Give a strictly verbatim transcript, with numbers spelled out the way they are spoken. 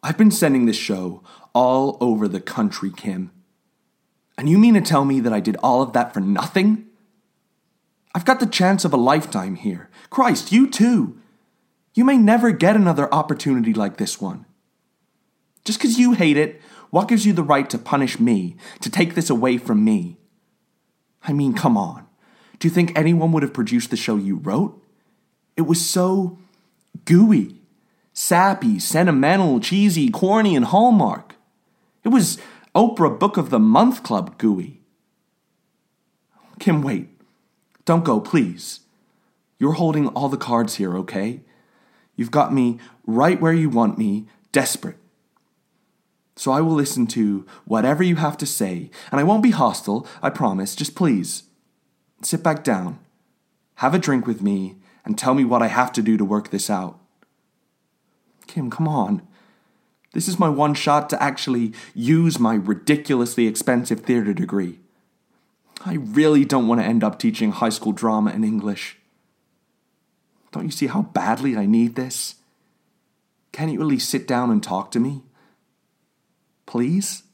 I've been sending this show all over the country, Kim. And you mean to tell me that I did all of that for nothing? I've got the chance of a lifetime here. Christ, you too. You may never get another opportunity like this one. Just because you hate it, what gives you the right to punish me, to take this away from me? I mean, come on. Do you think anyone would have produced the show you wrote? It was so gooey, sappy, sentimental, cheesy, corny, and Hallmark. It was Oprah Book of the Month Club gooey. Kim, wait. Don't go, please. You're holding all the cards here, okay? You've got me right where you want me, desperate. So I will listen to whatever you have to say, and I won't be hostile, I promise. Just please, sit back down, have a drink with me, and tell me what I have to do to work this out. Kim, come on. This is my one shot to actually use my ridiculously expensive theater degree. I really don't want to end up teaching high school drama and English. Don't you see how badly I need this? Can't you at least sit down and talk to me? Please?